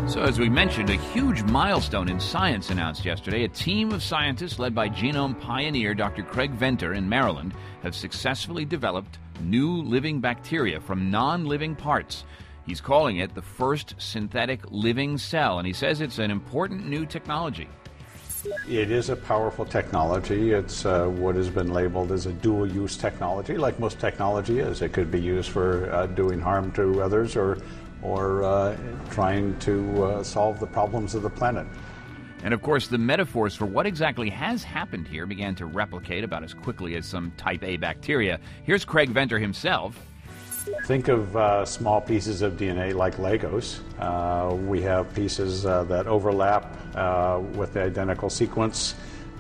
So as we mentioned, a huge milestone in science announced yesterday. A team of scientists led by genome pioneer Dr. Craig Venter in Maryland have successfully developed new living bacteria from non-living parts. He's calling it the first synthetic living cell, and he says it's an important new technology. It is a powerful technology. It's what has been labeled as a dual-use technology, like most technology is. It could be used for doing harm to others or trying to solve the problems of the planet. And of course, the metaphors for what exactly has happened here began to replicate about as quickly as some type A bacteria. Here's Craig Venter himself. Think of small pieces of DNA like Legos. We have pieces that overlap with the identical sequence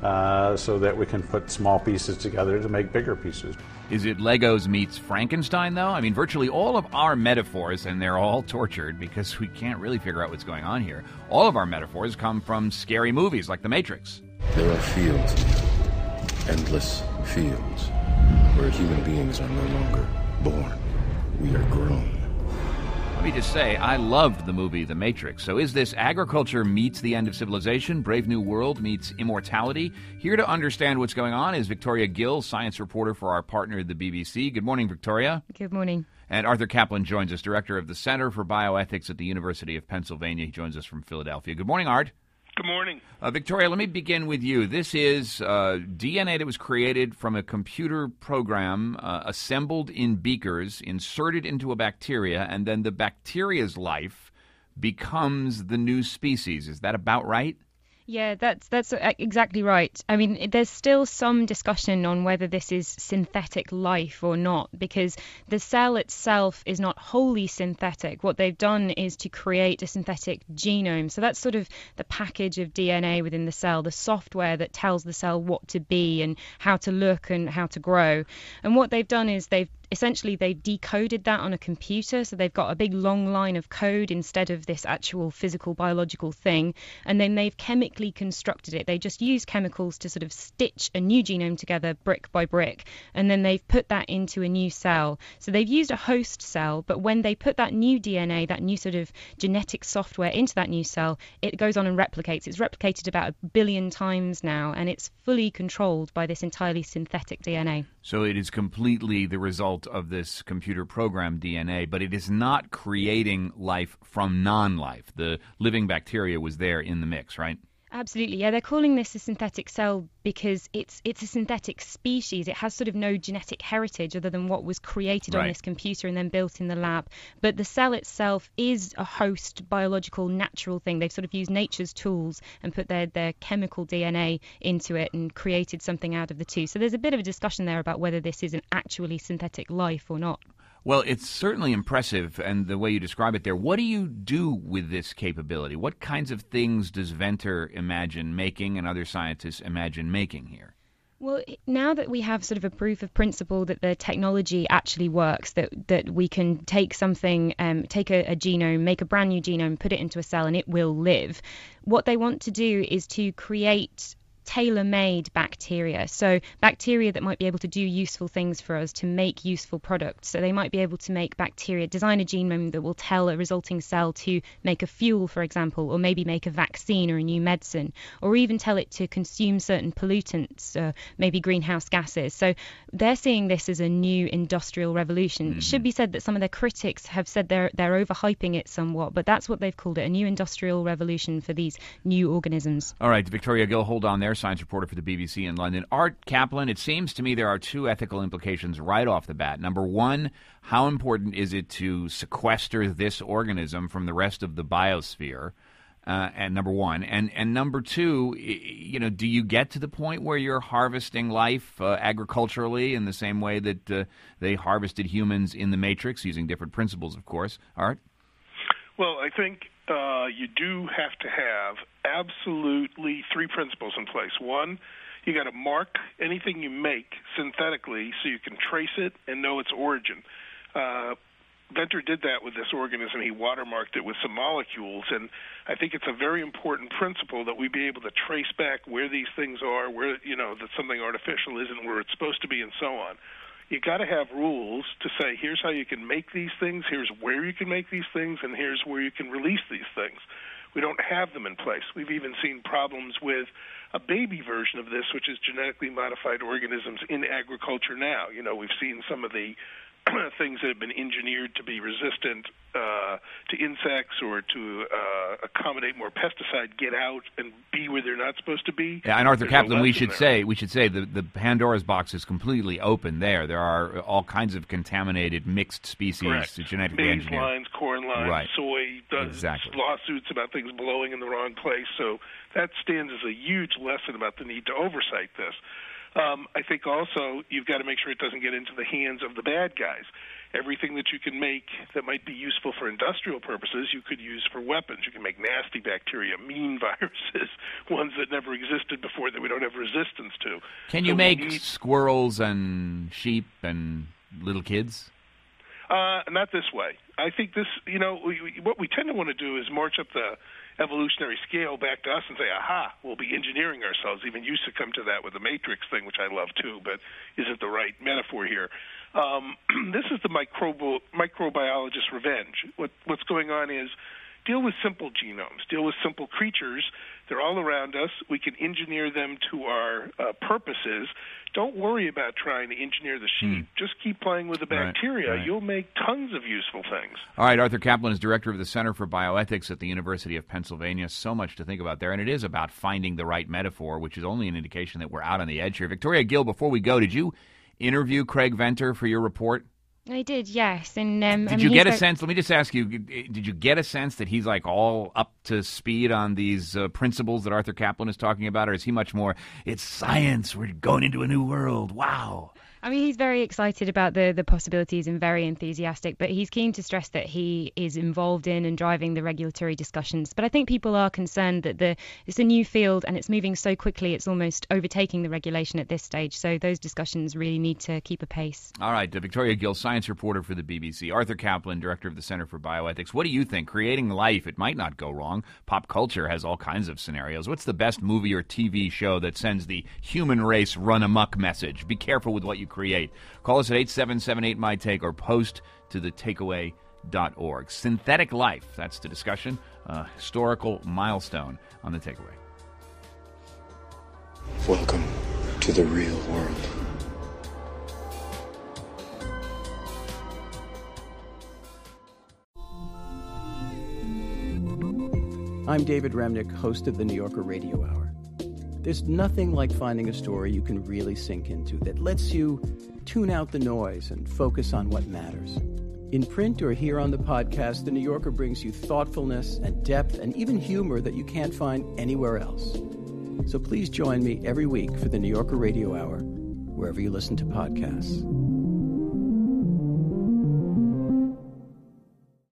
so that we can put small pieces together to make bigger pieces. Is it Legos meets Frankenstein, though? I mean, virtually all of our metaphors, and they're all tortured because we can't really figure out what's going on here, all of our metaphors come from scary movies like The Matrix. There are fields, endless fields, where human beings are no longer born. We are grown. Let me just say, I loved the movie The Matrix. So is this agriculture meets the end of civilization, Brave New World meets immortality? Here to understand what's going on is Victoria Gill, science reporter for our partner, the BBC. Good morning, Victoria. Good morning. And Arthur Kaplan joins us, director of the Center for Bioethics at the University of Pennsylvania. He joins us from Philadelphia. Good morning, Art. Good morning. Victoria, let me begin with you. This is DNA that was created from a computer program assembled in beakers, inserted into a bacteria, and then the bacteria's life becomes the new species. Is that about right? Yeah, that's exactly right. I mean, there's still some discussion on whether this is synthetic life or not, because the cell itself is not wholly synthetic. What they've done is to create a synthetic genome. So that's sort of the package of DNA within the cell, the software that tells the cell what to be and how to look and how to grow. And what they've done is they've decoded that on a computer, so they've got a big long line of code instead of this actual physical biological thing, and then they've chemically constructed it. They just use chemicals to sort of stitch a new genome together brick by brick, and then they've put that into a new cell. So they've used a host cell, but when they put that new DNA, that new sort of genetic software into that new cell, it goes on and replicates. It's replicated about 1 billion times now, and it's fully controlled by this entirely synthetic DNA. So it is completely the result of this computer program DNA, but it is not creating life from non-life. The living bacteria was there in the mix, right? Absolutely, yeah. They're calling this a synthetic cell because it's a synthetic species. It has sort of no genetic heritage other than what was created on this computer and then built in the lab. But the cell itself is a host, biological, natural thing. They've sort of used nature's tools and put their chemical DNA into it and created something out of the two. So there's a bit of a discussion there about whether this is an actually synthetic life or not. Well, it's certainly impressive, and the way you describe it there. What do you do with this capability? What kinds of things does Venter imagine making and other scientists imagine making here? Well, now that we have sort of a proof of principle that the technology actually works, that we can take something, take a genome, make a brand new genome, put it into a cell, and it will live, what they want to do is to create tailor-made bacteria. So bacteria that might be able to do useful things for us, to make useful products. So they might be able to make bacteria, design a genome that will tell a resulting cell to make a fuel, for example, or maybe make a vaccine or a new medicine, or even tell it to consume certain pollutants, maybe greenhouse gases. So they're seeing this as a new industrial revolution. It should be said that some of their critics have said they're overhyping it somewhat, but that's what they've called it, a new industrial revolution for these new organisms. All right, Victoria Gill, hold on there. Science reporter for the BBC in London. Art Kaplan, it seems to me there are two ethical implications right off the bat. Number one, how important is it to sequester this organism from the rest of the biosphere? And number one. And number two, do you get to the point where you're harvesting life agriculturally in the same way that they harvested humans in the Matrix, using different principles, of course? Art? Well, I think you do have to have absolutely three principles in place. One, you got to mark anything you make synthetically so you can trace it and know its origin. Venter did that with this organism. He watermarked it with some molecules, and I think it's a very important principle that we be able to trace back where these things are, where that something artificial isn't where it's supposed to be, and so on. You got to have rules to say, here's how you can make these things, here's where you can make these things, and here's where you can release these things. We don't have them in place. We've even seen problems with a baby version of this, which is genetically modified organisms in agriculture now. You know, we've seen some of the things that have been engineered to be resistant to insects or to accommodate more pesticide get out and be where they're not supposed to be. Yeah, and Arthur Caplan, we should say the Pandora's box is completely open there. There are all kinds of contaminated mixed species genetically engineered. Maize lines, corn lines, soy, lawsuits about things blowing in the wrong place. So that stands as a huge lesson about the need to oversight this. I think also you've got to make sure it doesn't get into the hands of the bad guys. Everything that you can make that might be useful for industrial purposes, you could use for weapons. You can make nasty bacteria, mean viruses, ones that never existed before that we don't have resistance to. Can you make squirrels and sheep and little kids? Not this way. I think this, what we tend to want to do is march up the evolutionary scale back to us and say, aha, we'll be engineering ourselves. Even you succumb to that with the Matrix thing, which I love too, but isn't the right metaphor here. This is the microbiologist's revenge. What's going on is deal with simple genomes, deal with simple creatures. They're all around us. We can engineer them to our purposes. Don't worry about trying to engineer the sheep. Just keep playing with the bacteria. Right. You'll make tons of useful things. All right, Arthur Caplan is director of the Center for Bioethics at the University of Pennsylvania. So much to think about there, and it is about finding the right metaphor, which is only an indication that we're out on the edge here. Victoria Gill, before we go, did you interview Craig Venter for your report? I did, yes. And did you get a sense? Let me just ask you: did you get a sense that he's like all up to speed on these principles that Arthur Caplan is talking about, or is he much more? It's science. We're going into a new world. Wow. I mean, he's very excited about the possibilities and very enthusiastic, but he's keen to stress that he is involved in and driving the regulatory discussions. But I think people are concerned that it's a new field and it's moving so quickly, it's almost overtaking the regulation at this stage. So those discussions really need to keep a pace. All right, Victoria Gill, science reporter for the BBC. Arthur Caplan, director of the Center for Bioethics. What do you think? Creating life, it might not go wrong. Pop culture has all kinds of scenarios. What's the best movie or TV show that sends the human race run amok message? Be careful with what you create. Call us at 877-8MY-TAKE or post to thetakeaway.org. Synthetic life, that's the discussion. Historical milestone on The Takeaway. Welcome to the real world. I'm David Remnick, host of the New Yorker Radio Hour. There's nothing like finding a story you can really sink into that lets you tune out the noise and focus on what matters. In print or here on the podcast, The New Yorker brings you thoughtfulness and depth and even humor that you can't find anywhere else. So please join me every week for the New Yorker Radio Hour, wherever you listen to podcasts.